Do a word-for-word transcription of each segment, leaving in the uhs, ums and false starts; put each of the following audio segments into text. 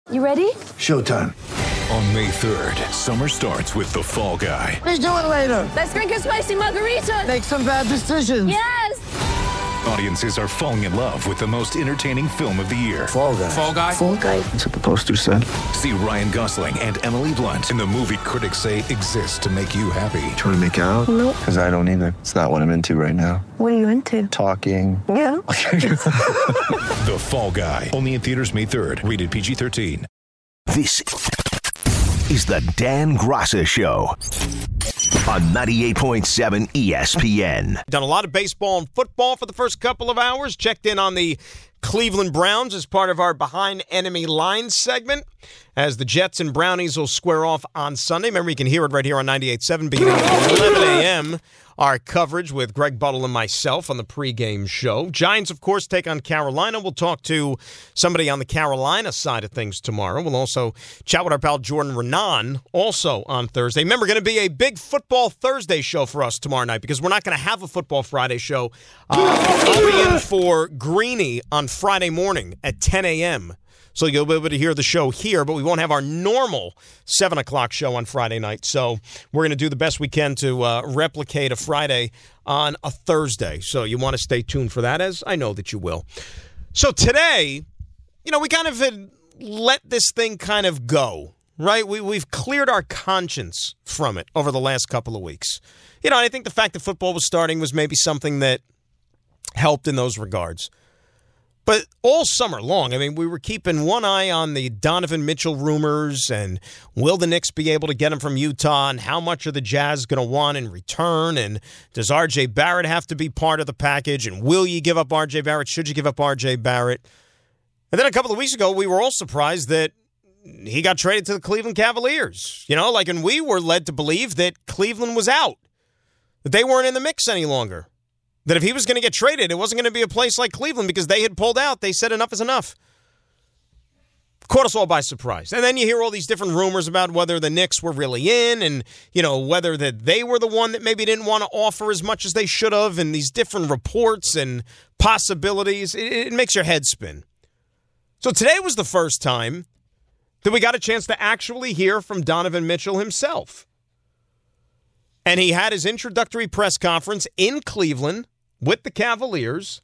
You ready? Showtime. On May third, summer starts with The Fall Guy. Let's do it later. Let's drink a spicy margarita. Make some bad decisions. Yes! Audiences are falling in love with the most entertaining film of the year. Fall Guy. Fall Guy? Fall Guy. That's what the poster said. See Ryan Gosling and Emily Blunt in the movie critics say exists to make you happy. Trying to make it out? Nope. Because I don't either. It's not what I'm into right now. What are you into? Talking. Yeah. The Fall Guy. Only in theaters May third. Rated P G thirteen. This is the Dan Graca Show on ninety-eight point seven E S P N. Done a lot of baseball and football for the first couple of hours. Checked in on the Cleveland Browns as part of our Behind Enemy Lines segment as the Jets and Brownies will square off on Sunday. Remember, you can hear it right here on ninety-eight point seven beginning at eleven a.m. Our coverage with Greg Buttle and myself on the pregame show. Giants, of course, take on Carolina. We'll talk to somebody on the Carolina side of things tomorrow. We'll also chat with our pal Jordan Renan also on Thursday. Remember, going to be a big Football Thursday show for us tomorrow night because we're not going to have a Football Friday show. Uh, I'll be in for Greeny on Friday morning at ten a.m., so you'll be able to hear the show here, but we won't have our normal seven o'clock show on Friday night. So we're going to do the best we can to uh, replicate a Friday on a Thursday. So you want to stay tuned for that, as I know that you will. So today, you know, we kind of had let this thing kind of go, right? We, we've cleared our conscience from it over the last couple of weeks. You know, I think the fact that football was starting was maybe something that helped in those regards. But all summer long, I mean, we were keeping one eye on the Donovan Mitchell rumors and will the Knicks be able to get him from Utah and how much are the Jazz going to want in return and does R J Barrett have to be part of the package and will you give up R J Barrett? Should you give up R J Barrett? And then a couple of weeks ago, we were all surprised that he got traded to the Cleveland Cavaliers. You know, like, and we were led to believe that Cleveland was out, that they weren't in the mix any longer. That if he was going to get traded, it wasn't going to be a place like Cleveland because they had pulled out. They said enough is enough. Caught us all by surprise. And then you hear all these different rumors about whether the Knicks were really in and, you know, whether that they were the one that maybe didn't want to offer as much as they should have and these different reports and possibilities. It, it makes your head spin. So today was the first time that we got a chance to actually hear from Donovan Mitchell himself. And he had his introductory press conference in Cleveland with the Cavaliers,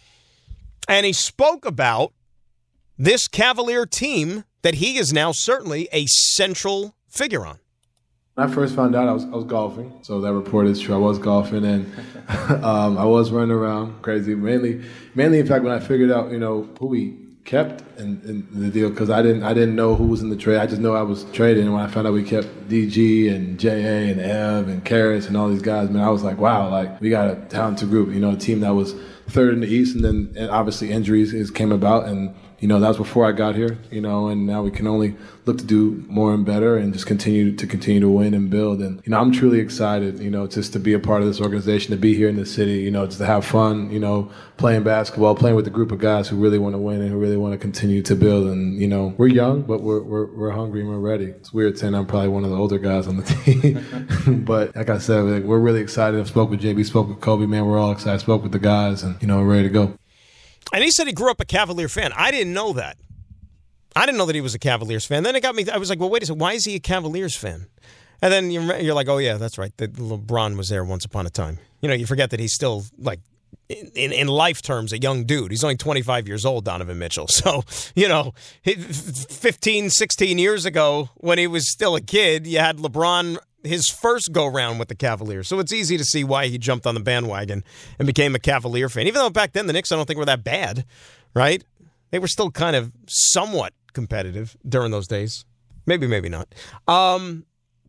and he spoke about this Cavalier team that he is now certainly a central figure on. When I first found out, I was I was golfing, so that report is true. I was golfing, and um, I was running around crazy. Mainly, mainly, in fact, when I figured out, you know, who we kept in, in the deal, because I didn't I didn't know who was in the trade. I just know I was trading, and when I found out we kept D G and J A and Ev and Karras and all these guys, man, I was like, wow, like we got a talented group. You know, a team that was third in the East, and then and obviously injuries is, came about, and you know that was before I got here. You know, and now we can only look to do more and better, and just continue to continue to win and build. And you know, I'm truly excited. You know, just to be a part of this organization, to be here in the city. You know, just to have fun. You know, playing basketball, playing with a group of guys who really want to win and who really want to continue to build. And you know, we're young, but we're we're we're hungry and we're ready. It's weird saying I'm probably one of the older guys on the team, but like I said, like, we're really excited. I spoke with J B, spoke with Kobe. Man, we're all excited. I spoke with the guys, and you know, we're ready to go. And he said he grew up a Cavalier fan. I didn't know that. I didn't know that he was a Cavaliers fan. Then it got me, I was like, well, wait a second, why is he a Cavaliers fan? And then you're, you're like, oh, yeah, that's right. That LeBron was there once upon a time. You know, you forget that he's still, like, in, in life terms, a young dude. He's only twenty-five years old, Donovan Mitchell. So, you know, fifteen, sixteen years ago, when he was still a kid, you had LeBron his first go-round with the Cavaliers. So it's easy to see why he jumped on the bandwagon and became a Cavalier fan. Even though back then the Knicks, I don't think, were that bad, right? They were still kind of somewhat competitive during those days. Maybe, maybe not. Um,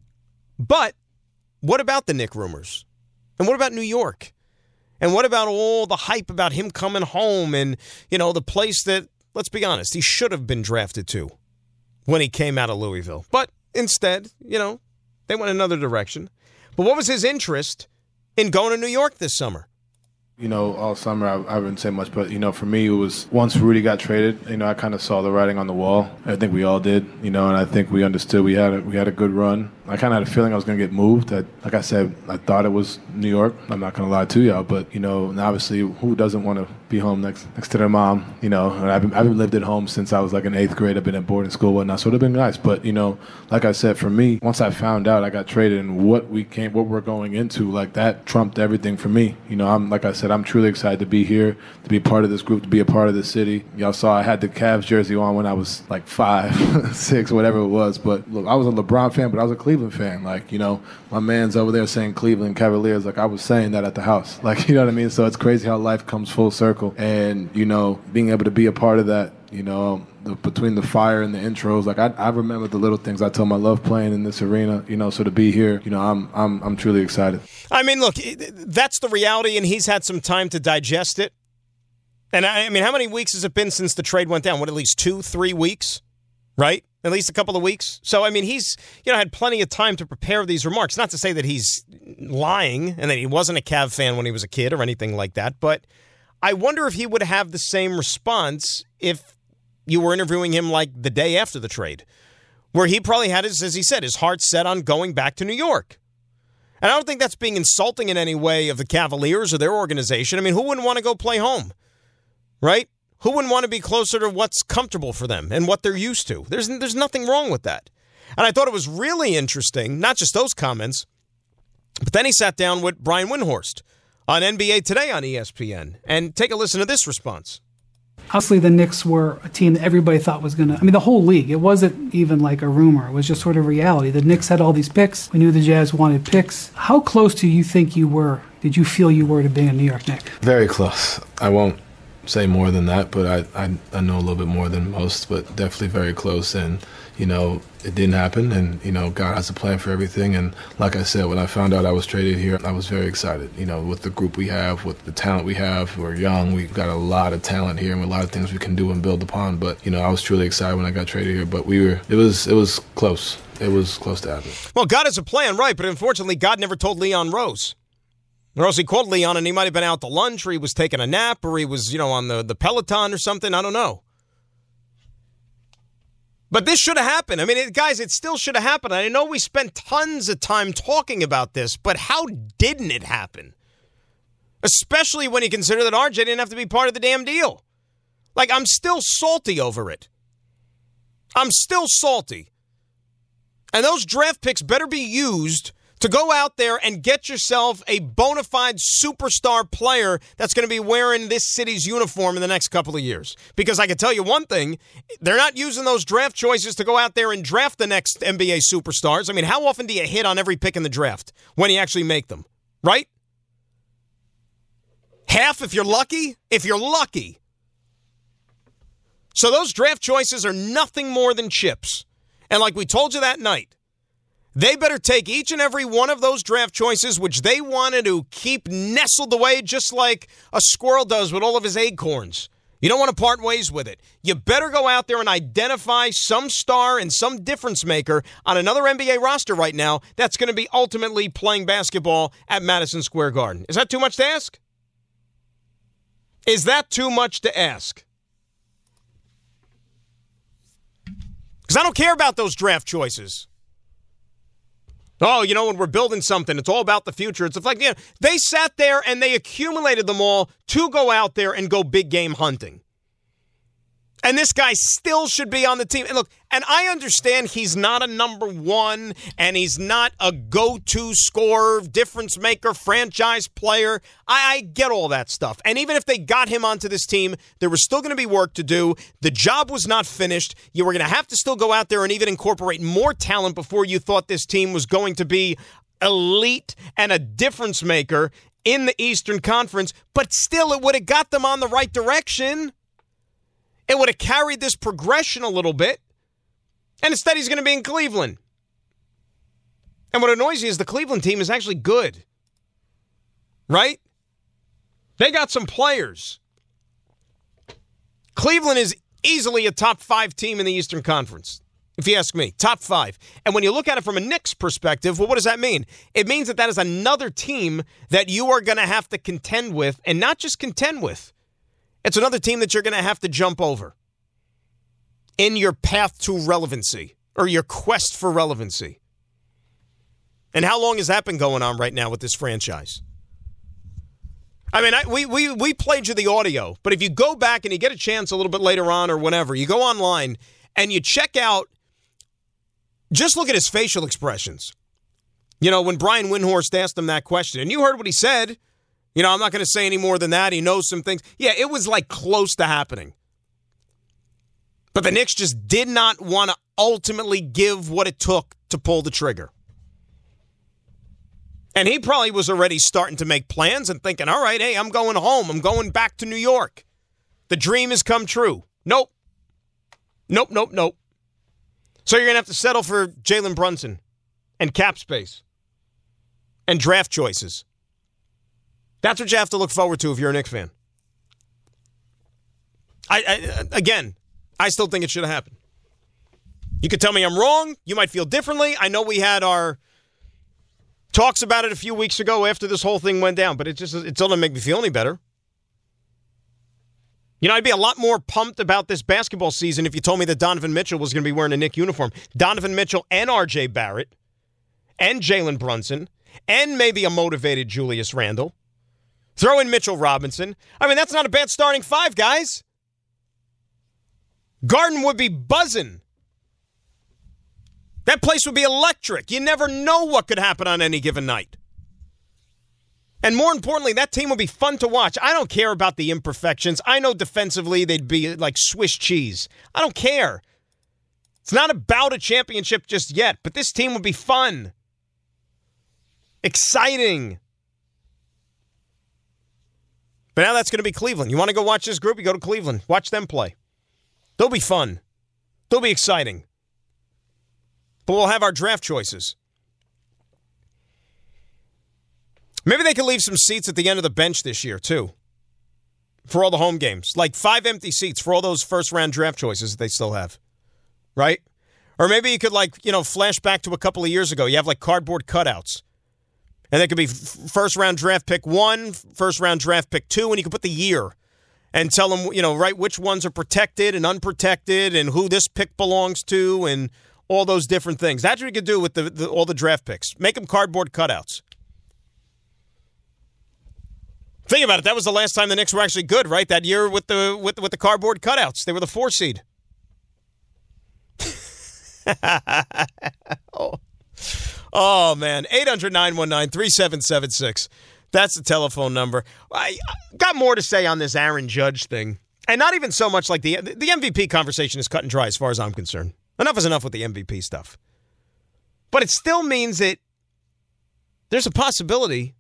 but what about the Knick rumors? And what about New York? And what about all the hype about him coming home and, you know, the place that, let's be honest, he should have been drafted to when he came out of Louisville. But instead, you know, they went another direction. But what was his interest in going to New York this summer? You know, all summer I, I wouldn't say much, but, you know, for me it was once Rudy got traded, you know, I kind of saw the writing on the wall. I think we all did, you know, and I think we understood we had a, we had a good run. I kind of had a feeling I was going to get moved. I, like I said, I thought it was New York. I'm not going to lie to y'all, but, you know, and obviously who doesn't want to be home next next to their mom, you know, and I've, been, I've lived at home since I was like in eighth grade. I've been at boarding school and whatnot, so it would have been nice. But, you know, like I said, for me, once I found out I got traded and what we came, what we're going into, like that trumped everything for me. You know, I'm like I said, I'm truly excited to be here, to be part of this group, to be a part of this city. Y'all saw I had the Cavs jersey on when I was like five, six, whatever it was. But look, I was a LeBron fan, but I was a Cleveland fan. Like, you know, my man's over there saying Cleveland Cavaliers. Like, I was saying that at the house. Like, you know what I mean? So it's crazy how life comes full circle. And, you know, being able to be a part of that, you know, the, between the fire and the intros, like I, I remember the little things. I told him I love playing in this arena, you know. So to be here, you know, I'm I'm I'm truly excited. I mean, look, that's the reality, and he's had some time to digest it. And I, I mean, how many weeks has it been since the trade went down? What, at least two, three weeks, right? At least a couple of weeks. So I mean, he's you know had plenty of time to prepare these remarks. Not to say that he's lying and that he wasn't a Cav fan when he was a kid or anything like that, but I wonder if he would have the same response if you were interviewing him like the day after the trade, where he probably had his, as he said, his heart set on going back to New York. And I don't think that's being insulting in any way of the Cavaliers or their organization. I mean, who wouldn't want to go play home, right? Who wouldn't want to be closer to what's comfortable for them and what they're used to? There's, there's nothing wrong with that. And I thought it was really interesting, not just those comments, but then he sat down with Brian Windhorst on N B A Today on E S P N. And take a listen to this response. Obviously, the Knicks were a team that everybody thought was going to, I mean, the whole league. It wasn't even like a rumor. It was just sort of reality. The Knicks had all these picks. We knew the Jazz wanted picks. How close do you think you were, did you feel you were to being a New York Knick? Very close. I won't say more than that, but I, I, I know a little bit more than most, but definitely very close. And, you know, it didn't happen, and, you know, God has a plan for everything. And like I said, when I found out I was traded here, I was very excited. You know, with the group we have, with the talent we have, we're young, we've got a lot of talent here and a lot of things we can do and build upon. But, you know, I was truly excited when I got traded here, but we were, it was, it was close. It was close to happening. Well, God has a plan, right, but unfortunately, God never told Leon Rose. Or else he called Leon and he might have been out to lunch, or he was taking a nap, or he was, you know, on the, the Peloton or something. I don't know. But this should have happened. I mean, it, guys, it still should have happened. I know we spent tons of time talking about this, but how didn't it happen? Especially when you consider that R J didn't have to be part of the damn deal. Like, I'm still salty over it. I'm still salty. And those draft picks better be used to go out there and get yourself a bona fide superstar player that's going to be wearing this city's uniform in the next couple of years. Because I can tell you one thing, they're not using those draft choices to go out there and draft the next N B A superstars. I mean, how often do you hit on every pick in the draft when you actually make them, right? Half if you're lucky? If you're lucky. So those draft choices are nothing more than chips. And like we told you that night, they better take each and every one of those draft choices, which they wanted to keep nestled away just like a squirrel does with all of his acorns. You don't want to part ways with it. You better go out there and identify some star and some difference maker on another N B A roster right now that's going to be ultimately playing basketball at Madison Square Garden. Is that too much to ask? Is that too much to ask? Because I don't care about those draft choices. Oh, you know, when we're building something, it's all about the future. It's like, you know, they sat there and they accumulated them all to go out there and go big game hunting. And this guy still should be on the team. And look, and I understand he's not a number one and he's not a go-to scorer, difference maker, franchise player. I, I get all that stuff. And even if they got him onto this team, there was still going to be work to do. The job was not finished. You were going to have to still go out there and even incorporate more talent before you thought this team was going to be elite and a difference maker in the Eastern Conference. But still, it would have got them on the right direction. It would have carried this progression a little bit. And instead, he's going to be in Cleveland. And what annoys you is the Cleveland team is actually good. Right? They got some players. Cleveland is easily a top five team in the Eastern Conference. if you ask me. Top five. And when you look at it from a Knicks perspective, well, what does that mean? It means that that is another team that you are going to have to contend with, and not just contend with. It's another team that you're going to have to jump over in your path to relevancy or your quest for relevancy. And how long has that been going on right now with this franchise? I mean, I, we, we, we played you the audio, but if you go back and you get a chance a little bit later on or whenever, you go online and you check out, just look at his facial expressions. You know, when Brian Windhorst asked him that question, and you heard what he said. You know, I'm not going to say any more than that. He knows some things. Yeah, it was like close to happening. But the Knicks just did not want to ultimately give what it took to pull the trigger. And he probably was already starting to make plans and thinking, all right, hey, I'm going home. I'm going back to New York. The dream has come true. Nope. Nope, nope, nope. So you're going to have to settle for Jalen Brunson and cap space and draft choices. That's what you have to look forward to if you're a Knicks fan. I, I Again, I still think it should have happened. You could tell me I'm wrong. You might feel differently. I know we had our talks about it a few weeks ago after this whole thing went down, but it just it doesn't make me feel any better. You know, I'd be a lot more pumped about this basketball season if you told me that Donovan Mitchell was going to be wearing a Knicks uniform. Donovan Mitchell and R J Barrett and Jalen Brunson and maybe a motivated Julius Randle. Throw in Mitchell Robinson. I mean, that's not a bad starting five, guys. Garden would be buzzing. That place would be electric. You never know what could happen on any given night. And more importantly, that team would be fun to watch. I don't care about the imperfections. I know defensively they'd be like Swiss cheese. I don't care. It's not about a championship just yet, but this team would be fun. Exciting. But now that's going to be Cleveland. You want to go watch this group? You go to Cleveland. Watch them play. They'll be fun. They'll be exciting. But we'll have our draft choices. Maybe they could leave some seats at the end of the bench this year, too, for all the home games. Like five empty seats for all those first-round draft choices that they still have, right? Or maybe you could, like, you know, flash back to a couple of years ago. You have, like, cardboard cutouts. And they could be first-round draft pick one, first-round draft pick two, and you could put the year and tell them, you know, right, which ones are protected and unprotected and who this pick belongs to and all those different things. That's what you could do with the, the, all the draft picks. Make them cardboard cutouts. Think about it. That was the last time the Knicks were actually good, right? That year with the with, with the cardboard cutouts. They were the four seed. oh. oh, man. eight hundred, nine one nine, three seven seven six. That's the telephone number. I got more to say on this Aaron Judge thing. And not even so much like the the M V P conversation is cut and dry as far as I'm concerned. Enough is enough with the M V P stuff. But it still means that there's a possibility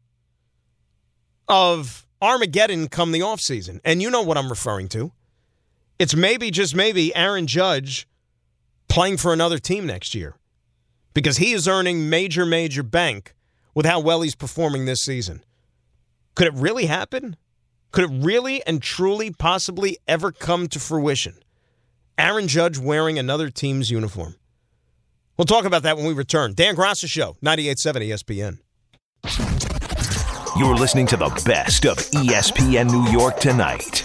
of Armageddon come the offseason. And you know what I'm referring to. It's maybe, just maybe, Aaron Judge playing for another team next year. Because he is earning major, major bank with how well he's performing this season. Could it really happen? Could it really and truly possibly ever come to fruition? Aaron Judge wearing another team's uniform. We'll talk about that when we return. Dan Graca Show, ninety-eight point seven E S P N. You're listening to the best of E S P N New York tonight.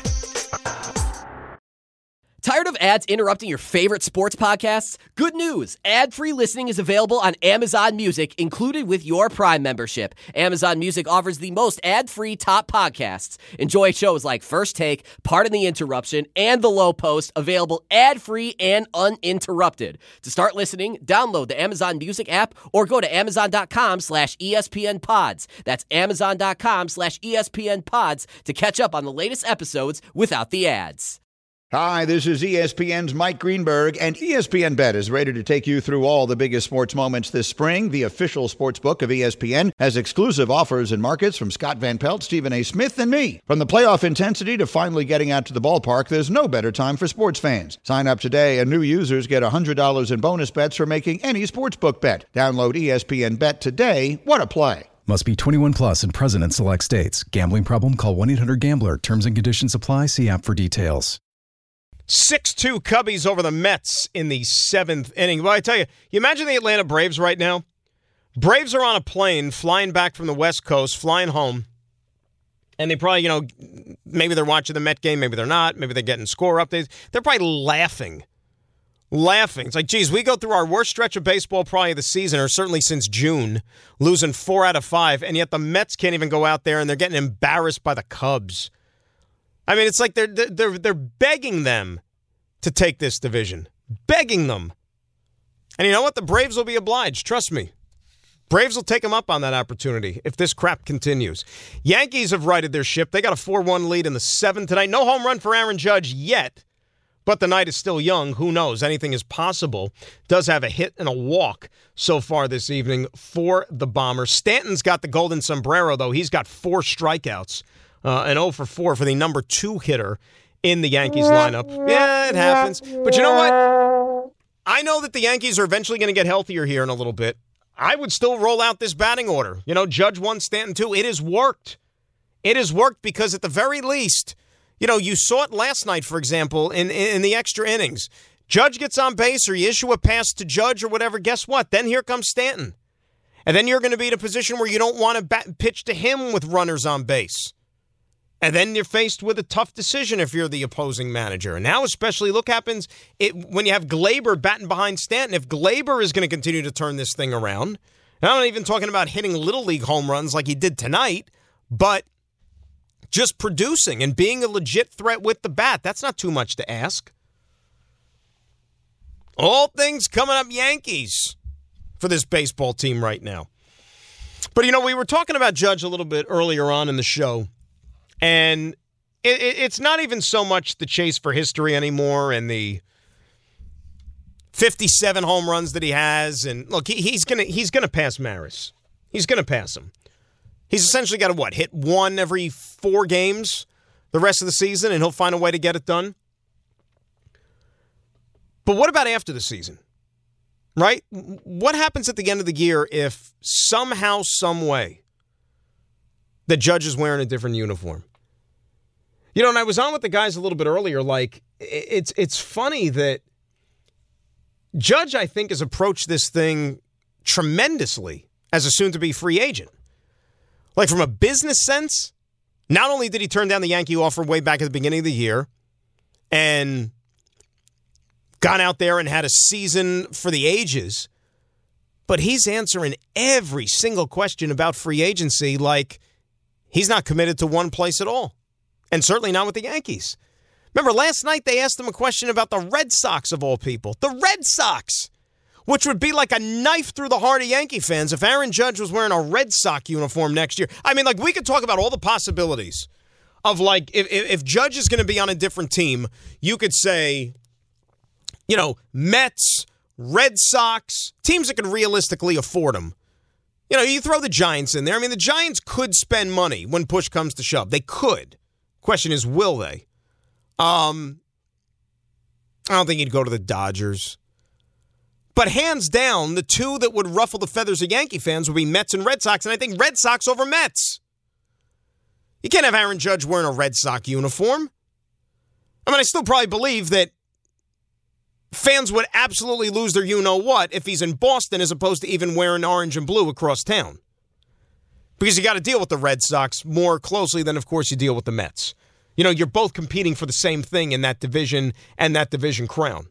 Tired of ads interrupting your favorite sports podcasts? Good news! Ad-free listening is available on Amazon Music, included with your Prime membership. Amazon Music offers the most ad-free top podcasts. Enjoy shows like First Take, Pardon the Interruption, and The Low Post, available ad-free and uninterrupted. To start listening, download the Amazon Music app or go to amazon.com slash ESPN pods. That's amazon.com slash ESPN pods to catch up on the latest episodes without the ads. Hi, this is E S P N's Mike Greenberg, and E S P N Bet is ready to take you through all the biggest sports moments this spring. The official sports book of E S P N has exclusive offers and markets from Scott Van Pelt, Stephen A. Smith, and me. From the playoff intensity to finally getting out to the ballpark, there's no better time for sports fans. Sign up today, and new users get one hundred dollars in bonus bets for making any sportsbook bet. Download E S P N Bet today. What a play. Must be twenty-one plus and present in select states. Gambling problem? Call one eight hundred gambler. Terms and conditions apply. See app for details. six two Cubbies over the Mets in the seventh inning. Well, I tell you, you imagine the Atlanta Braves right now? Braves are on a plane flying back from the West Coast, flying home. And they probably, you know, maybe they're watching the Met game, maybe they're not, maybe they're getting score updates. They're probably laughing. Laughing. It's like, geez, we go through our worst stretch of baseball probably of the season, or certainly since June, losing four out of five, and yet the Mets can't even go out there and they're getting embarrassed by the Cubs. I mean, it's like they're they're they're begging them to take this division. Begging them. And you know what? The Braves will be obliged. Trust me. Braves will take them up on that opportunity if this crap continues. Yankees have righted their ship. They got a four one lead in the seventh tonight. No home run for Aaron Judge yet, but the night is still young. Who knows? Anything is possible. Does have a hit and a walk so far this evening for the Bombers. Stanton's got the golden sombrero, though. He's got four strikeouts, uh, and oh for four for the number two hitter in the Yankees lineup. Yeah, it happens. But you know what? I know that the Yankees are eventually going to get healthier here in a little bit. I would still roll out this batting order. You know, Judge one, Stanton two. It has worked. It has worked because at the very least, you know, you saw it last night, for example, in, in the extra innings. Judge gets on base or you issue a pass to Judge or whatever. Guess what? Then here comes Stanton. And then you're going to be in a position where you don't want to bat, pitch to him with runners on base. And then you're faced with a tough decision if you're the opposing manager. And now especially, look happens it, when you have Glaber batting behind Stanton. If Glaber is going to continue to turn this thing around, and I'm not even talking about hitting Little League home runs like he did tonight, but just producing and being a legit threat with the bat, that's not too much to ask. All things coming up Yankees for this baseball team right now. But, you know, we were talking about Judge a little bit earlier on in the show. And it, it, it's not even so much the chase for history anymore and the fifty-seven home runs that he has. And look, he, he's gonna he's gonna pass Maris. He's gonna pass him. He's essentially got to what hit one every four games the rest of the season, and he'll find a way to get it done. But what about after the season? Right? What happens at the end of the year if somehow, some way, the Judge is wearing a different uniform? You know, and I was on with the guys a little bit earlier, like, it's it's funny that Judge, I think, has approached this thing tremendously as a soon-to-be free agent. Like, from a business sense, not only did he turn down the Yankee offer way back at the beginning of the year and gone out there and had a season for the ages, but he's answering every single question about free agency like he's not committed to one place at all, and certainly not with the Yankees. Remember, last night they asked him a question about the Red Sox, of all people. The Red Sox, which would be like a knife through the heart of Yankee fans if Aaron Judge was wearing a Red Sox uniform next year. I mean, like, we could talk about all the possibilities of, like, if, if Judge is going to be on a different team, you could say, you know, Mets, Red Sox, teams that could realistically afford him. You know, you throw the Giants in there. I mean, the Giants could spend money when push comes to shove. They could. Question is, will they? Um, I don't think he'd go to the Dodgers. But hands down, the two that would ruffle the feathers of Yankee fans would be Mets and Red Sox, and I think Red Sox over Mets. You can't have Aaron Judge wearing a Red Sox uniform. I mean, I still probably believe that fans would absolutely lose their you-know-what if he's in Boston as opposed to even wearing orange and blue across town. Because you got to deal with the Red Sox more closely than, of course, you deal with the Mets. You know, you're both competing for the same thing in that division and that division crown.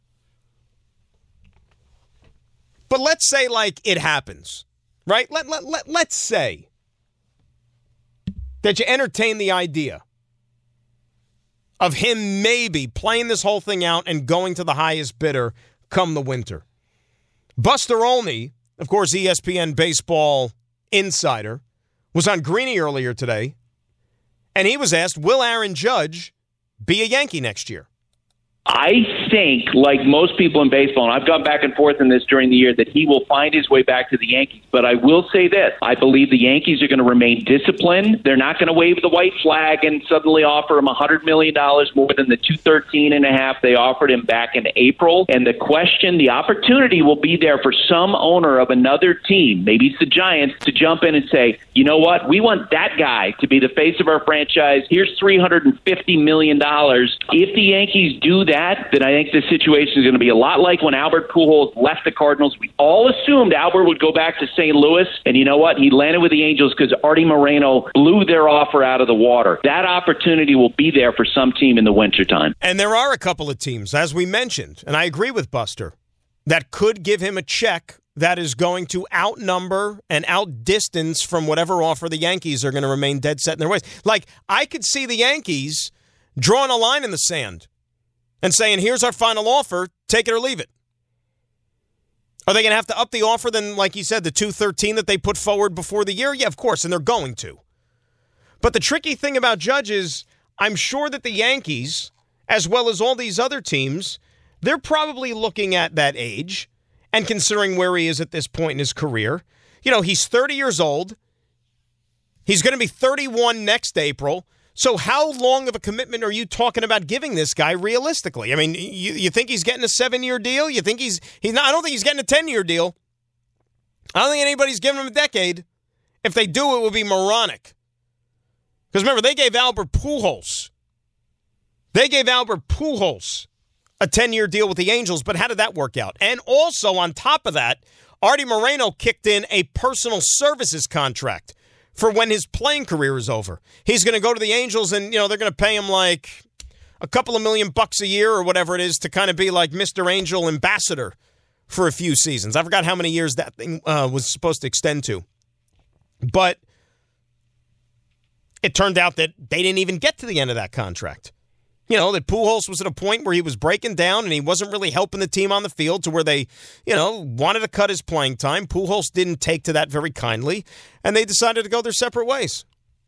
But let's say, like, it happens, right? Let, let, let, let's say that you entertain the idea of him maybe playing this whole thing out and going to the highest bidder come the winter. Buster Olney, of course, E S P N baseball insider, was on Greeny earlier today, and he was asked, will Aaron Judge be a Yankee next year? I think, like most people in baseball, and I've gone back and forth in this during the year, that he will find his way back to the Yankees. But I will say this. I believe the Yankees are going to remain disciplined. They're not going to wave the white flag and suddenly offer him one hundred million dollars more than the two hundred thirteen and a half they offered him back in April. And the question, the opportunity will be there for some owner of another team, maybe it's the Giants, to jump in and say, you know what, we want that guy to be the face of our franchise. Here's three hundred fifty million dollars. If the Yankees do that, That, then I think the situation is going to be a lot like when Albert Pujols left the Cardinals. We all assumed Albert would go back to Saint Louis, and you know what? He landed with the Angels because Artie Moreno blew their offer out of the water. That opportunity will be there for some team in the wintertime. And there are a couple of teams, as we mentioned, and I agree with Buster, that could give him a check that is going to outnumber and outdistance from whatever offer the Yankees are going to remain dead set in their ways. Like, I could see the Yankees drawing a line in the sand and saying, here's our final offer, take it or leave it. Are they going to have to up the offer than, like you said, the two thirteen that they put forward before the year? Yeah, of course, and they're going to. But the tricky thing about Judge is, I'm sure that the Yankees, as well as all these other teams, they're probably looking at that age and considering where he is at this point in his career. You know, he's thirty years old. He's going to be thirty-one next April. So how long of a commitment are you talking about giving this guy realistically? I mean, you, you think he's getting a seven-year deal? You think he's he's not? I don't think he's getting a ten-year deal. I don't think anybody's giving him a decade. If they do, it would be moronic. Because remember, they gave Albert Pujols. They gave Albert Pujols a ten-year deal with the Angels, but how did that work out? And also, on top of that, Artie Moreno kicked in a personal services contract for when his playing career is over. He's going to go to the Angels and, you know, they're going to pay him like a couple of million bucks a year or whatever it is to kind of be like Mister Angel ambassador for a few seasons. I forgot how many years that thing uh, was supposed to extend to. But it turned out that they didn't even get to the end of that contract. You know, that Pujols was at a point where he was breaking down and he wasn't really helping the team on the field to where they, you know, wanted to cut his playing time. Pujols didn't take to that very kindly, and they decided to go their separate ways.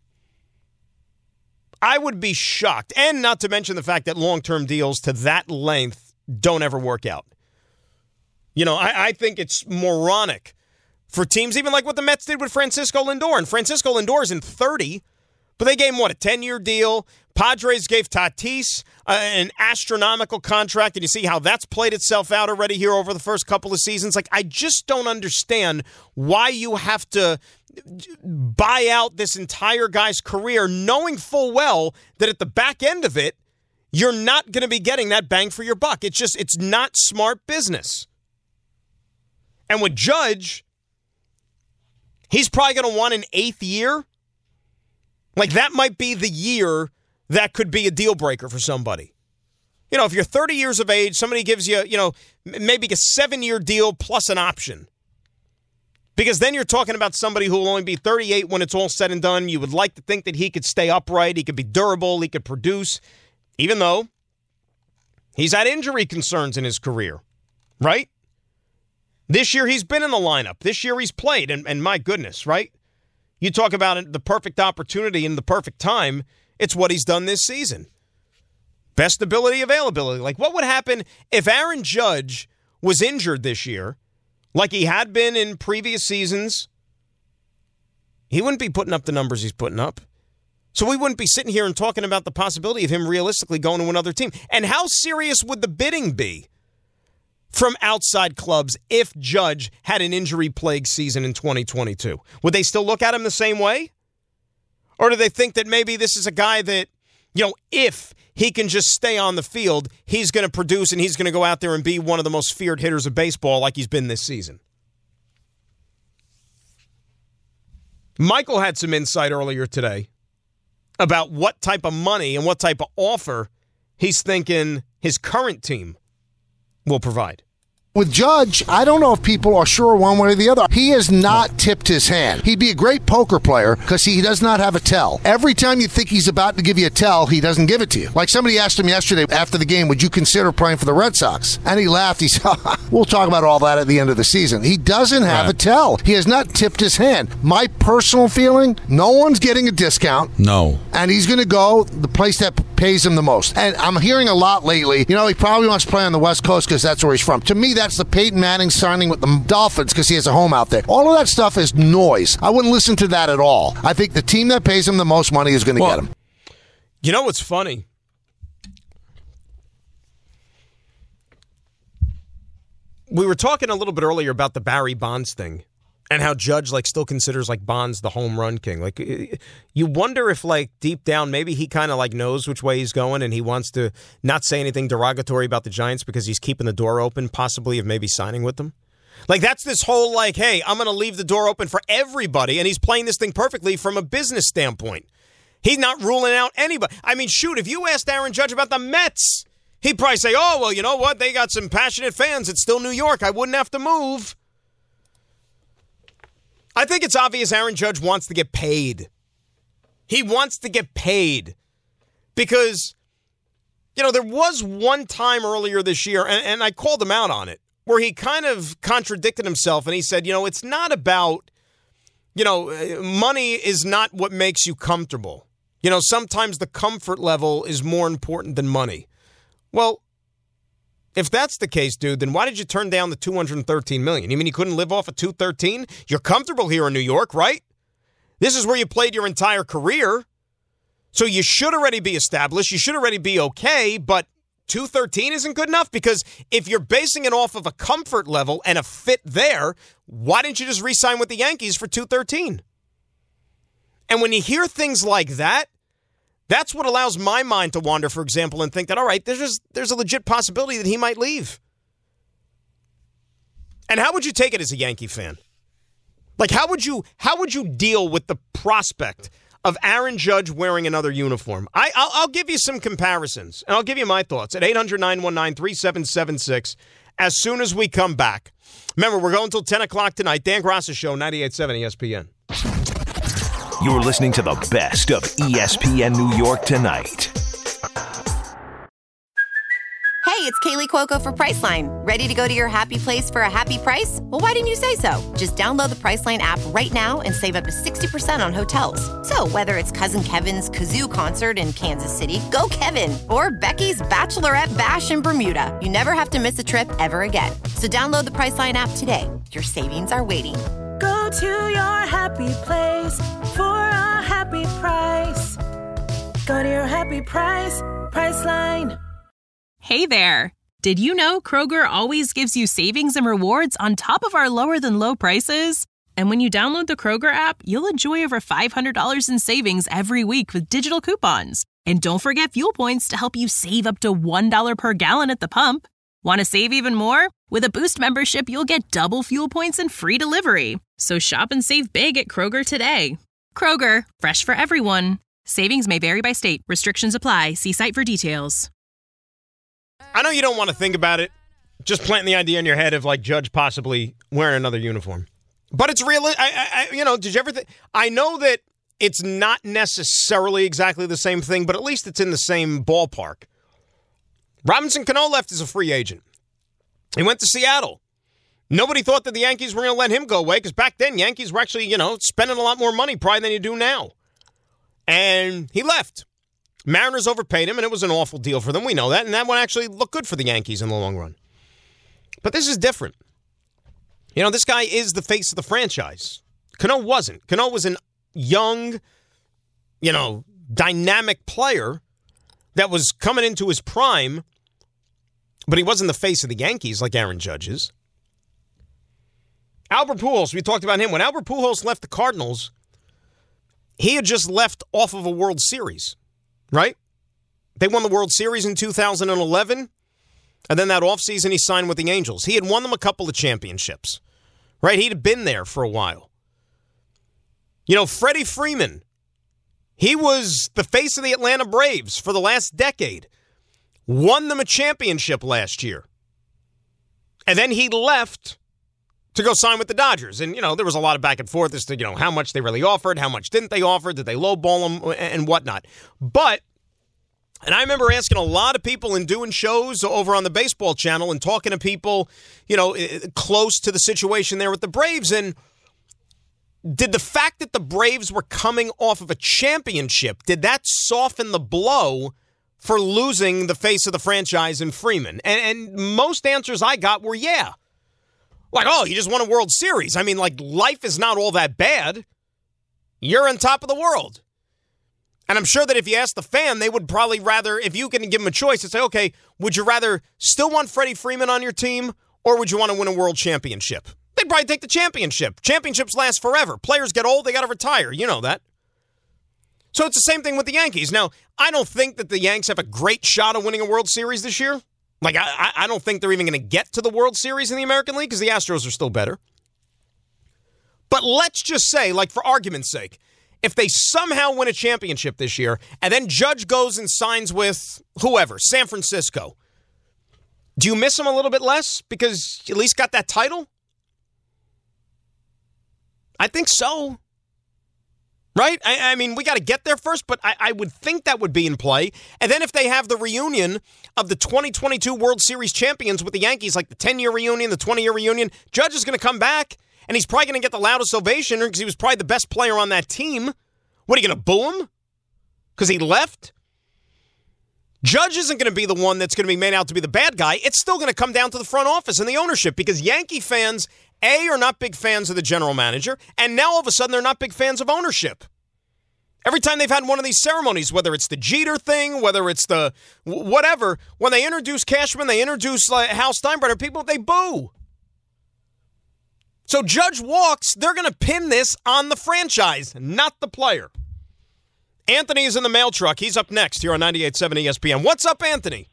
I would be shocked, and not to mention the fact that long-term deals to that length don't ever work out. You know, I, I think it's moronic for teams, even like what the Mets did with Francisco Lindor. And Francisco Lindor is in thirty, but they gave him, what, a ten-year deal? Padres gave Tatis uh, an astronomical contract, and you see how that's played itself out already here over the first couple of seasons. Like, I just don't understand why you have to buy out this entire guy's career, knowing full well that at the back end of it, you're not going to be getting that bang for your buck. It's just, it's not smart business. And with Judge, he's probably going to want an eighth year. Like, that might be the year that could be a deal breaker for somebody. You know, if you're thirty years of age, somebody gives you, you know, maybe a seven-year deal plus an option. Because then you're talking about somebody who will only be thirty-eight when it's all said and done. You would like to think that he could stay upright, he could be durable, he could produce, even though he's had injury concerns in his career, right? This year he's been in the lineup. This year he's played, and, and my goodness, right? You talk about the perfect opportunity and the perfect time, it's what he's done this season. Best ability, availability. Like, what would happen if Aaron Judge was injured this year, like he had been in previous seasons? He wouldn't be putting up the numbers he's putting up. So we wouldn't be sitting here and talking about the possibility of him realistically going to another team. And how serious would the bidding be from outside clubs if Judge had an injury-plagued season in twenty twenty-two? Would they still look at him the same way? Or do they think that maybe this is a guy that, you know, if he can just stay on the field, he's going to produce and he's going to go out there and be one of the most feared hitters of baseball like he's been this season? Michael had some insight earlier today about what type of money and what type of offer he's thinking his current team will provide. With Judge, I don't know if people are sure one way or the other. He has not tipped his hand. He'd be a great poker player because he does not have a tell. Every time you think he's about to give you a tell, he doesn't give it to you. Like somebody asked him yesterday after the game, would you consider playing for the Red Sox? And he laughed. He said, we'll talk about all that at the end of the season. He doesn't have right. a tell. He has not tipped his hand. My personal feeling, no one's getting a discount. No. And he's going to go the place that pays him the most. And I'm hearing a lot lately, you know, he probably wants to play on the West Coast because that's where he's from. To me, that's the Peyton Manning signing with the Dolphins because he has a home out there. All of that stuff is noise. I wouldn't listen to that at all. I think the team that pays him the most money is going to Well, get him. You know what's funny? We were talking a little bit earlier about the Barry Bonds thing and how Judge like still considers like Bonds the home run king. Like you wonder if like deep down maybe he kind of like knows which way he's going and he wants to not say anything derogatory about the Giants because he's keeping the door open possibly of maybe signing with them. Like that's this whole like, hey, I'm going to leave the door open for everybody, and he's playing this thing perfectly from a business standpoint. He's not ruling out anybody. I mean, shoot, if you asked Aaron Judge about the Mets, he'd probably say, oh, well, you know what? They got some passionate fans. It's still New York. I wouldn't have to move. I think it's obvious Aaron Judge wants to get paid. He wants to get paid because, you know, there was one time earlier this year, and, and I called him out on it, where he kind of contradicted himself, and he said, you know, it's not about, you know, money is not what makes you comfortable. You know, sometimes the comfort level is more important than money. Well, if that's the case, dude, then why did you turn down the two hundred thirteen million dollars? You mean you couldn't live off of two hundred thirteen million dollars? You're comfortable here in New York, right? This is where you played your entire career. So you should already be established. You should already be okay, but two hundred thirteen isn't good enough? Because if you're basing it off of a comfort level and a fit there, why didn't you just re-sign with the Yankees for two hundred thirteen? And when you hear things like that, that's what allows my mind to wander, for example, and think that, all right, there's just, there's a legit possibility that he might leave. And how would you take it as a Yankee fan? Like, how would you how would you deal with the prospect of Aaron Judge wearing another uniform? I, I'll, I'll give you some comparisons, and I'll give you my thoughts at eight hundred, nine one nine, three seven seven six as soon as we come back. Remember, we're going until ten o'clock tonight. Dan Graca Show, ninety-eight point seven E S P N. You're listening to the best of E S P N New York Tonight. Hey, it's Kaylee Cuoco for Priceline. Ready to go to your happy place for a happy price? Well, why didn't you say so? Just download the Priceline app right now and save up to sixty percent on hotels. So whether it's Cousin Kevin's Kazoo Concert in Kansas City, go Kevin, or Becky's Bachelorette Bash in Bermuda, you never have to miss a trip ever again. So download the Priceline app today. Your savings are waiting. Go to your happy place for a happy price. Go to your happy price, Priceline. Hey there. Did you know Kroger always gives you savings and rewards on top of our lower than low prices? And when you download the Kroger app, you'll enjoy over five hundred dollars in savings every week with digital coupons. And don't forget fuel points to help you save up to one dollar per gallon at the pump. Want to save even more? With a Boost membership, you'll get double fuel points and free delivery. So shop and save big at Kroger today. Kroger, fresh for everyone. Savings may vary by state. Restrictions apply. See site for details. I know you don't want to think about it. Just planting the idea in your head of like Judge possibly wearing another uniform. But it's real. I, I, you know, did you ever think? I know that it's not necessarily exactly the same thing, but at least it's in the same ballpark. Robinson Cano left as a free agent. He went to Seattle. Nobody thought that the Yankees were going to let him go away because back then Yankees were actually, you know, spending a lot more money probably than you do now. And he left. Mariners overpaid him, and it was an awful deal for them. We know that, and that one actually looked good for the Yankees in the long run. But this is different. You know, this guy is the face of the franchise. Cano wasn't. Cano was a young, you know, dynamic player that was coming into his prime, but he wasn't the face of the Yankees like Aaron Judge is. Albert Pujols, we talked about him. When Albert Pujols left the Cardinals, he had just left off of a World Series. Right? They won the World Series in two thousand eleven, and then that offseason he signed with the Angels. He had won them a couple of championships. Right? He'd been there for a while. You know, Freddie Freeman, he was the face of the Atlanta Braves for the last decade. Won them a championship last year. And then he left to go sign with the Dodgers. And, you know, there was a lot of back and forth as to, you know, how much they really offered, how much didn't they offer, did they lowball them, and whatnot. But, and I remember asking a lot of people and doing shows over on the baseball channel and talking to people, you know, close to the situation there with the Braves. And did the fact that the Braves were coming off of a championship, did that soften the blow for losing the face of the franchise in Freeman? And, and most answers I got were yeah. Like, oh, you just won a World Series. I mean, like, life is not all that bad. You're on top of the world. And I'm sure that if you ask the fan, they would probably rather, if you can give them a choice, and say, okay, would you rather still want Freddie Freeman on your team, or would you want to win a world championship? They'd probably take the championship. Championships last forever. Players get old, they got to retire. You know that. So it's the same thing with the Yankees. Now, I don't think that the Yanks have a great shot of winning a World Series this year. Like, I, I don't think they're even going to get to the World Series in the American League because the Astros are still better. But let's just say, like, for argument's sake, if they somehow win a championship this year and then Judge goes and signs with whoever, San Francisco, do you miss him a little bit less because you at least got that title? I think so. Right? I, I mean, we got to get there first, but I, I would think that would be in play. And then if they have the reunion of the twenty twenty-two World Series champions with the Yankees, like the ten-year reunion, the twenty-year reunion, Judge is going to come back, and he's probably going to get the loudest ovation because he was probably the best player on that team. What, are you going to boo him because he left? Judge isn't going to be the one that's going to be made out to be the bad guy. It's still going to come down to the front office and the ownership because Yankee fans, A, are not big fans of the general manager, and now all of a sudden they're not big fans of ownership. Every time they've had one of these ceremonies, whether it's the Jeter thing, whether it's the whatever, when they introduce Cashman, they introduce uh, Hal Steinbrenner, people, they boo. So Judge walks, they're going to pin this on the franchise, not the player. Anthony is in the mail truck. He's up next here on ninety-eight point seven E S P N. What's up, Anthony?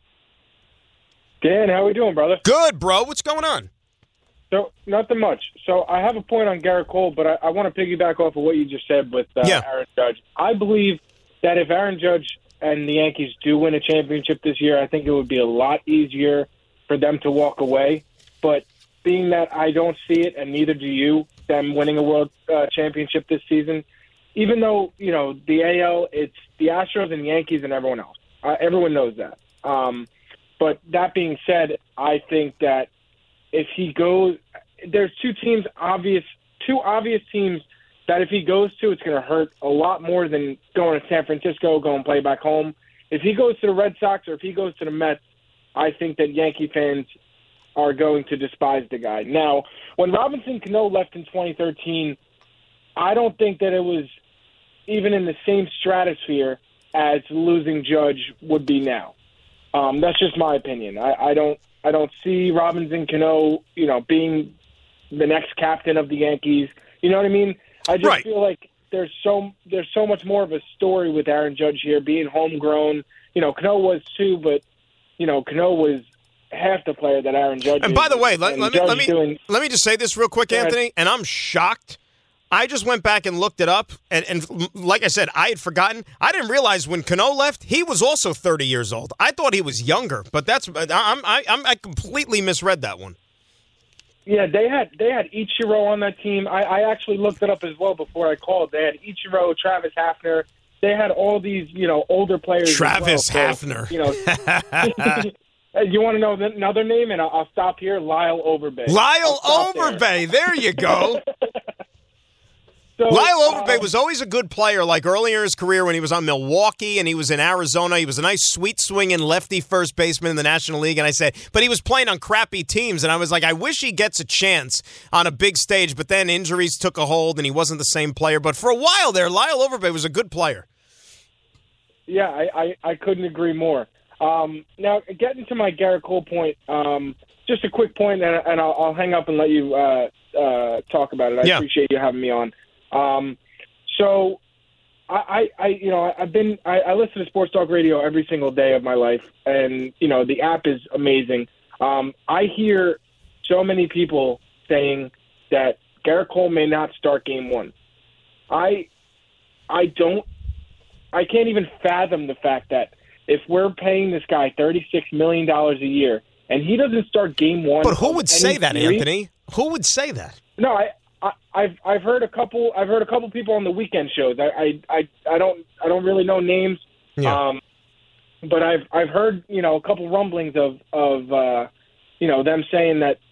Dan, how we doing, brother? Good, bro. What's going on? So, nothing much. So, I have a point on Garrett Cole, but I, I want to piggyback off of what you just said with uh, yeah. Aaron Judge. I believe that if Aaron Judge and the Yankees do win a championship this year, I think it would be a lot easier for them to walk away. But being that I don't see it, and neither do you, them winning a world uh, championship this season, even though, you know, the A L, it's the Astros and Yankees and everyone else. Uh, everyone knows that. Um, but that being said, I think that if he goes, there's two teams, obvious, two obvious teams that if he goes to, it's going to hurt a lot more than going to San Francisco, going play back home. If he goes to the Red Sox or if he goes to the Mets, I think that Yankee fans are going to despise the guy. Now, when Robinson Cano left in twenty thirteen, I don't think that it was even in the same stratosphere as losing Judge would be now. Um, that's just my opinion. I, I don't I don't see Robinson Cano, you know, being the next captain of the Yankees. You know what I mean? I just right. feel like there's so there's so much more of a story with Aaron Judge here, being homegrown. You know, Cano was too, but you know, Cano was half the player that Aaron Judge is. And by the way, let, let me let me doing, let me just say this real quick, Anthony, and I'm shocked. I just went back and looked it up, and, and like I said, I had forgotten. I didn't realize when Cano left, he was also thirty years old. I thought he was younger, but that's I'm I, I'm I completely misread that one. Yeah, they had they had Ichiro on that team. I, I actually looked it up as well before I called. They had Ichiro, Travis Hafner. They had all these, you know, older players. Travis as well. Hafner. So, you know. You want to know another name, and I'll, I'll stop here. Lyle Overbay. Lyle Overbay. There. there you go. So, Lyle Overbay uh, was always a good player, like earlier in his career when he was on Milwaukee and he was in Arizona. He was a nice sweet swinging lefty first baseman in the National League. And I said, but he was playing on crappy teams. And I was like, I wish he gets a chance on a big stage. But then injuries took a hold and he wasn't the same player. But for a while there, Lyle Overbay was a good player. Yeah, I, I, I couldn't agree more. Um, now, getting to my Garrett Cole point, um, just a quick point, and, and I'll, I'll hang up and let you uh, uh, talk about it. I yeah. appreciate you having me on. Um, so, I, I, you know, I've been, I, I listen to Sports Talk Radio every single day of my life, and you know, the app is amazing. Um, I hear so many people saying that Garrett Cole may not start Game One. I, I don't, I can't even fathom the fact that if we're paying this guy thirty-six million dollars a year and he doesn't start Game One. But who would say that, series, Anthony? Who would say that? No, I, I, I've I've heard a couple. I've heard a couple people on the weekend shows. I, I, I, I don't I don't really know names. Yeah. Um, but I've I've heard you know a couple rumblings of of uh, you know them saying that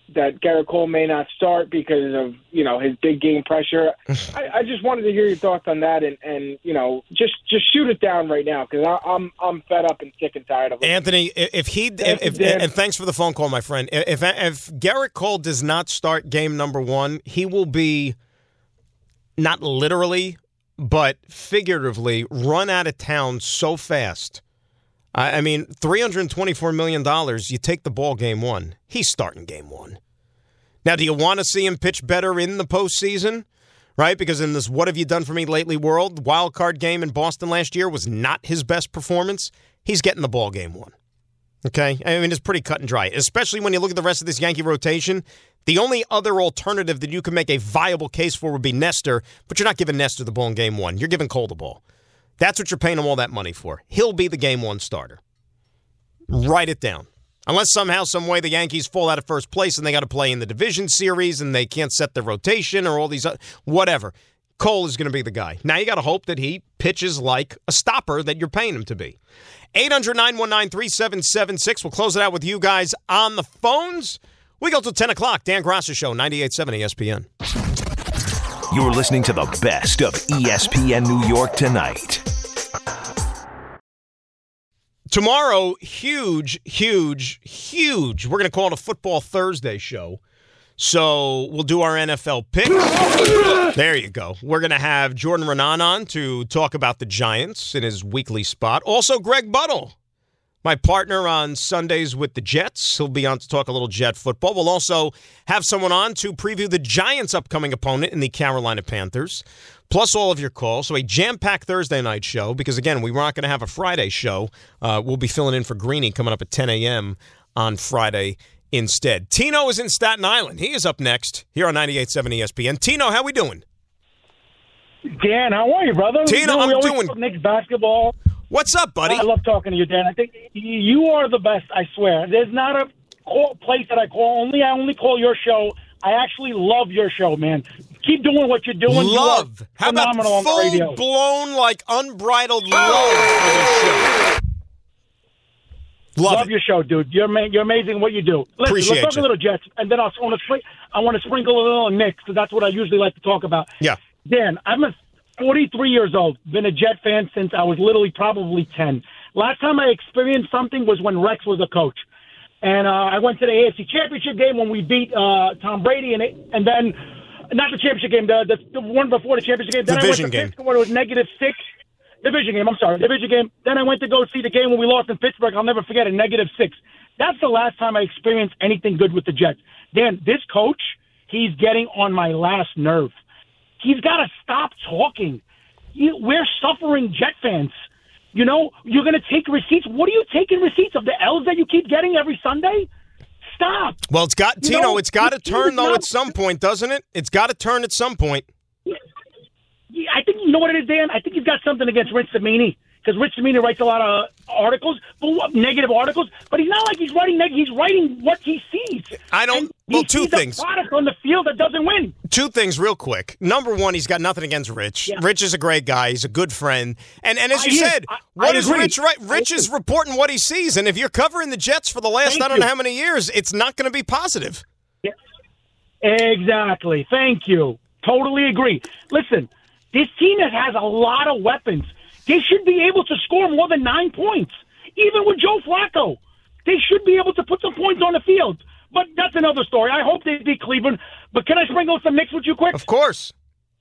that Garrett Cole may not start because of, you know, his big game pressure. I, I just wanted to hear your thoughts on that, and, and you know, just just shoot it down right now because I'm I'm fed up and sick and tired of it. Anthony, if he if, if, and thanks for the phone call, my friend. If if Garrett Cole does not start game number one, he will be not literally, but figuratively run out of town so fast. I mean, three hundred twenty-four million dollars, you take the ball game one. He's starting game one. Now, do you want to see him pitch better in the postseason? Right? Because in this what have you done for me lately world, wild card game in Boston last year was not his best performance. He's getting the ball game one. Okay? I mean, it's pretty cut and dry, especially when you look at the rest of this Yankee rotation. The only other alternative that you can make a viable case for would be Nestor, but you're not giving Nestor the ball in game one. You're giving Cole the ball. That's what you're paying him all that money for. He'll be the game one starter. Write it down. Unless somehow, some way the Yankees fall out of first place and they got to play in the division series and they can't set their rotation or all these other, whatever. Cole is going to be the guy. Now you got to hope that he pitches like a stopper that you're paying him to be. eight hundred, nine one nine, three seven seven six. We'll close it out with you guys on the phones. We go till ten o'clock. Dan Graca Show, ninety-eight point seven E S P N. You're listening to the best of E S P N New York tonight. Tomorrow, huge, huge, huge. We're going to call it a Football Thursday show. So we'll do our N F L picks. There you go. We're going to have Jordan Renan on to talk about the Giants in his weekly spot. Also, Greg Buttle, my partner on Sundays with the Jets. He'll be on to talk a little Jet football. We'll also have someone on to preview the Giants' upcoming opponent in the Carolina Panthers, plus all of your calls. So a jam-packed Thursday night show because, again, we were not going to have a Friday show. Uh, we'll be filling in for Greeny coming up at ten a.m. on Friday instead. Tino is in Staten Island. He is up next here on ninety-eight point seven E S P N. Tino, how we doing? Dan, how are you, brother? Tino, you know, I'm doing... Knicks basketball. What's up, buddy? I love talking to you, Dan. I think you are the best, I swear. There's not a call, place that I call. Only I only call your show. I actually love your show, man. Keep doing what you're doing. Love. You How about full-blown, like, unbridled love for this show? Love, love your show, dude. You're ma- you're amazing what you do. Listen, Appreciate let's talk you. a little Jets, and then I'll, I want to spring- I want to sprinkle a little Knicks because that's what I usually like to talk about. Yeah. Dan, I'm a forty-three years old. Been a Jet fan since I was literally probably ten. Last time I experienced something was when Rex was a coach. And uh, I went to the A F C Championship game when we beat uh, Tom Brady, and, it, and then, not the championship game, the, the, the one before the championship game. Then Division I went to game. Pittsburgh when it was negative six. Division game, I'm sorry, division game. Then I went to go see the game when we lost in Pittsburgh. I'll never forget it, negative six. That's the last time I experienced anything good with the Jets. Dan, this coach, he's getting on my last nerve. He's got to stop talking. He, we're suffering Jet fans. You know, you're going to take receipts. What are you taking receipts of? The L's that you keep getting every Sunday? Stop. Well, it's got, You Tino, know, it's got to you- turn, you though, know- at some point, doesn't it? It's got to turn at some point. Yeah, I think, you know what it is, Dan? I think he's got something against Rich Cimini. Because Rich Cimini writes a lot of articles, but what, negative articles. But he's not like he's writing negative. He's writing what he sees. I don't. And Well, he two sees a things. product on the field that doesn't win. Two things real quick. Number one, he's got nothing against Rich. Rich is a great guy. He's a good friend. And and as I you hear- said, I- what I is agree. Rich right? I Rich is reporting what he sees. And if you're covering the Jets for the last Thank I don't you. know how many years, it's not going to be positive. Yeah. Exactly. Thank you. Totally agree. Listen, this team has, has a lot of weapons. They should be able to score more than nine points. Even with Joe Flacco, they should be able to put some points on the field. But that's another story. I hope they beat Cleveland. But can I sprinkle some Knicks with you quick? Of course.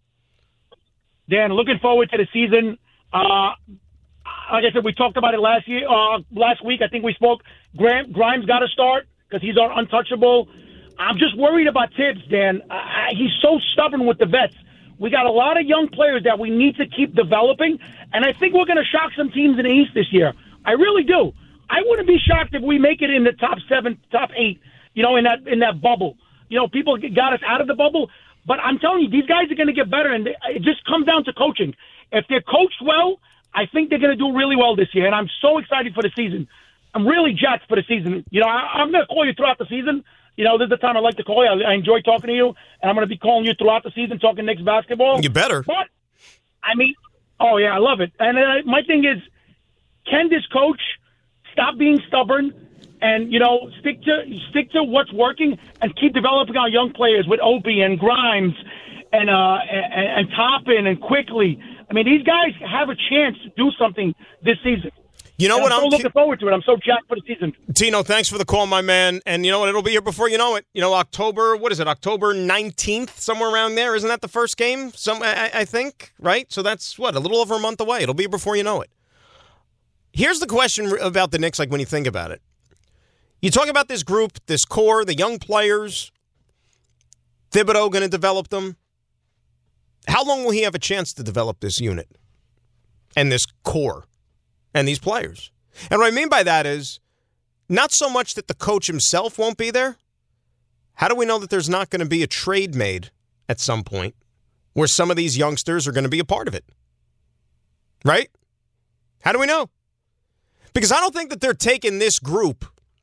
Dan, looking forward to the season. Uh, like I said, we talked about it last year, uh, last week. I think we spoke. Graham, Grimes got to start because he's our untouchable. I'm just worried about Tibbs, Dan. Uh, he's so stubborn with the vets. We got a lot of young players that we need to keep developing, and I think we're going to shock some teams in the East this year. I really do. I wouldn't be shocked if we make it in the top seven, top eight, you know, in that in that bubble. You know, people got us out of the bubble, but I'm telling you, these guys are going to get better, and it just comes down to coaching. If they're coached well, I think they're going to do really well this year, and I'm so excited for the season. I'm really jacked for the season. You know, I, I'm going to call you throughout the season. You know, this is the time I like to call you. I, I enjoy talking to you, and I'm going to be calling you throughout the season, talking Knicks basketball. You better. But, I mean, oh, yeah, I love it. And uh, my thing is, can this coach stop being stubborn, and you know, stick to stick to what's working and keep developing our young players with Opie and Grimes and uh and, and Toppin and Quickly. I mean, these guys have a chance to do something this season. You know and what? I'm so I'm looking ki- forward to it. I'm so jacked for the season. Tino, thanks for the call, my man. And you know what? It'll be here before you know it. You know, October, what is it? October nineteenth, somewhere around there. Isn't that the first game? Some, I, I think, right? So that's, what, a little over a month away. It'll be here before you know it. Here's the question about the Knicks, like when you think about it. You talk about this group, this core, the young players, Thibodeau going to develop them. How long will he have a chance to develop this unit and this core and these players? And what I mean by that is not so much that the coach himself won't be there. How do we know that there's not going to be a trade made at some point where some of these youngsters are going to be a part of it? Right? How do we know? Because I don't think that they're taking this group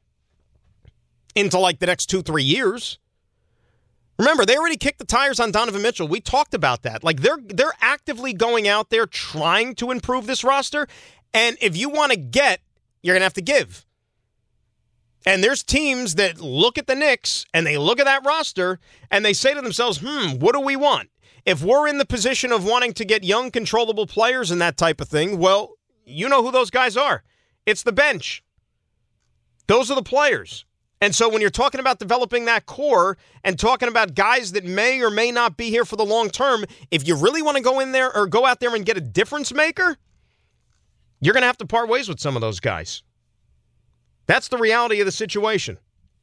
into like the next two, three years. Remember, they already kicked the tires on Donovan Mitchell. We talked about that. Like they're they're actively going out there trying to improve this roster. And if you want to get, you're going to have to give. And there's teams that look at the Knicks and they look at that roster and they say to themselves, hmm, what do we want? If we're in the position of wanting to get young, controllable players and that type of thing, well, you know who those guys are. It's the bench. Those are the players. And so when you're talking about developing that core and talking about guys that may or may not be here for the long term, if you really want to go in there or go out there and get a difference maker, you're going to have to part ways with some of those guys. That's the reality of the situation.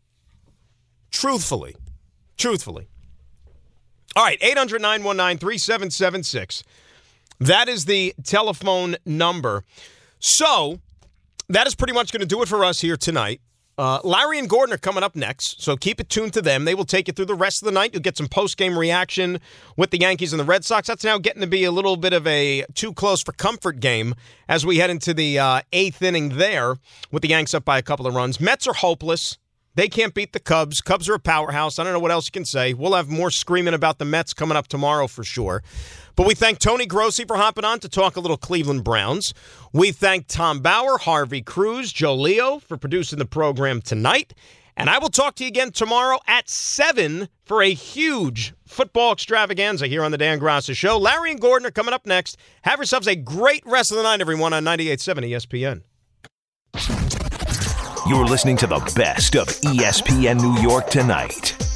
Truthfully. Truthfully. All right, eight hundred, nine one nine, three seven seven six. That is the telephone number. So, that is pretty much going to do it for us here tonight. Uh, Larry and Gordon are coming up next, so keep it tuned to them. They will take you through the rest of the night. You'll get some post-game reaction with the Yankees and the Red Sox. That's now getting to be a little bit of a too close for comfort game as we head into the uh, eighth inning there with the Yanks up by a couple of runs. Mets are hopeless. They can't beat the Cubs. Cubs are a powerhouse. I don't know what else you can say. We'll have more screaming about the Mets coming up tomorrow for sure. But we thank Tony Grossi for hopping on to talk a little Cleveland Browns. We thank Tom Bauer, Harvey Cruz, Joe Leo for producing the program tonight. And I will talk to you again tomorrow at seven for a huge football extravaganza here on the Dan Graca Show. Larry and Gordon are coming up next. Have yourselves a great rest of the night, everyone, on ninety-eight point seven E S P N. You're listening to the best of E S P N New York tonight.